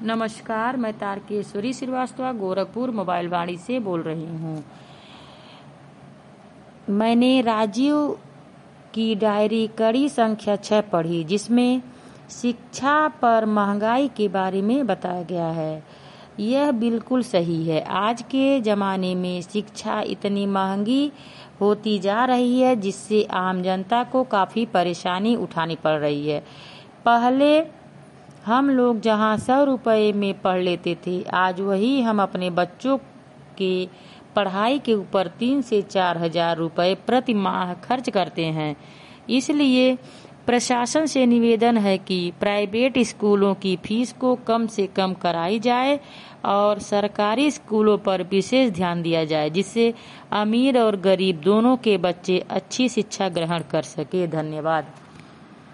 नमस्कार, मैं तारकेश्वरी श्रीवास्तव गोरखपुर मोबाइल वाणी से बोल रही हूँ। मैंने राजीव की डायरी कड़ी संख्या 6 पढ़ी, जिसमें शिक्षा पर महंगाई के बारे में बताया गया है। यह बिल्कुल सही है। आज के ज़माने में शिक्षा इतनी महंगी होती जा रही है, जिससे आम जनता को काफ़ी परेशानी उठानी पड़ रही है। पहले हम लोग जहां 100 रुपये में पढ़ लेते थे, आज वही हम अपने बच्चों के पढ़ाई के ऊपर 3 से 4 हजार रुपये प्रति माह खर्च करते हैं। इसलिए प्रशासन से निवेदन है कि प्राइवेट स्कूलों की फीस को कम से कम कराई जाए और सरकारी स्कूलों पर विशेष ध्यान दिया जाए, जिससे अमीर और गरीब दोनों के बच्चे अच्छी शिक्षा ग्रहण कर सके। धन्यवाद।